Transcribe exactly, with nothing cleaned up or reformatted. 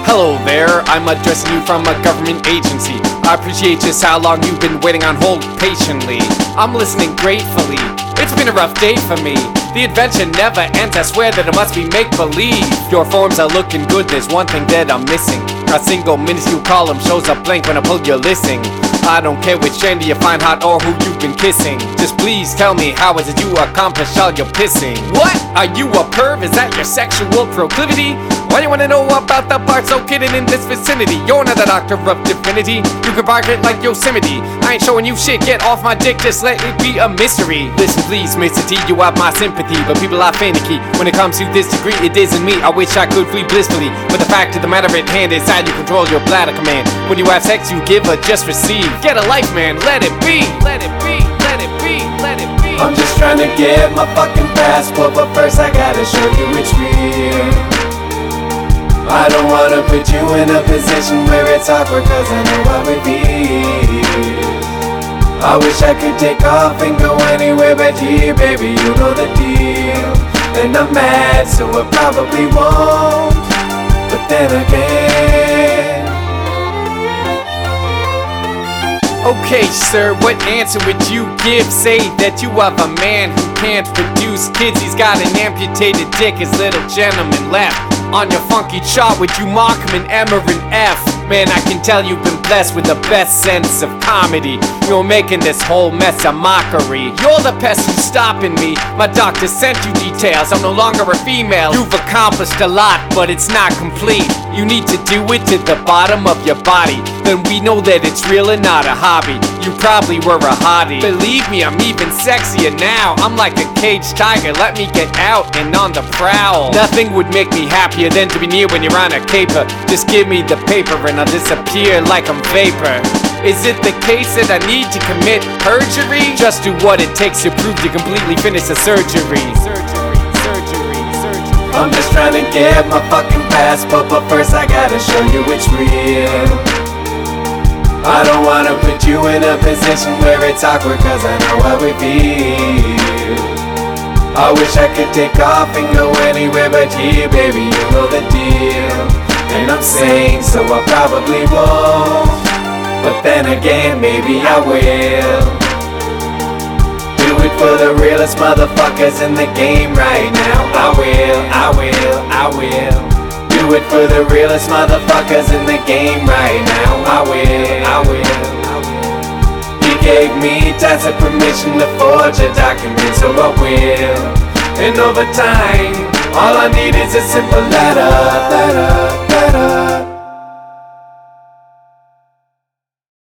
Hello there, I'm addressing you from a government agency. I appreciate just how long you've been waiting on hold patiently. I'm listening gratefully. It's been a rough day for me. The adventure never ends, I swear that it must be make-believe. Your forms are looking good, there's one thing that I'm missing. A single minuscule column shows up blank when I pull your listing. I don't care which gender you find hot or who you've been kissing. Just please tell me, how is it you accomplish all your pissing? What? Are you a perv? Is that your sexual proclivity? Why you wanna know about the parts located in this vicinity? You're not a doctor of divinity. You can bark it like Yosemite. I ain't showing you shit, get off my dick, just let it be a mystery. Listen please, Mister T, you have my sympathy, but people are finicky. When it comes to this degree, it isn't me. I wish I could flee blissfully, but the fact of the matter at hand is how you control your bladder command. When you have sex, you give or just receive. Get a life, man, let it be. Let it be, let it be, let it be. I'm just trying to get my fucking passport, but first I gotta show you it's real. I don't wanna put you in a position where it's awkward, cause I know how it feels. I wish I could take off and go anywhere but here, baby, you know the deal. And I'm mad, so I probably won't, but then again. Okay, sir, what answer would you give? Say that you have a man who can't produce kids. He's got an amputated dick, his little gentleman left. On your funky chart, would you mark him an M or an F? Man, I can tell you've been blessed with the best sense of comedy. You're making this whole mess a mockery. You're the pest who's stopping me. My doctor sent you details, I'm no longer a female. You've accomplished a lot, but it's not complete. You need to do it to the bottom of your body. Then we know that it's real and not a hobby. You probably were a hottie. Believe me, I'm even sexier now. I'm like a caged tiger, let me get out and on the prowl. Nothing would make me happier than to be near when you're on a caper. Just give me the paper and I'll disappear like I'm vapor. Is it the case that I need to commit perjury? Just do what it takes to prove you completely finished the surgery. Surgery, surgery, surgery. I'm just trying to get my fucking passport, but first I gotta show you it's real. I don't wanna put you in a position where it's awkward, cause I know how it feels. I wish I could take off and go anywhere but here, baby, you know the deal. And I'm sane, so I probably won't, but then again, maybe I will. Do it for the realest motherfuckers in the game right now. I will, I will, I will. Do it for the realest motherfuckers in the game right now. I will, I will. He gave me tacit permission to forge a document, so I will. And over time, all I need is a simple letter, letter, letter.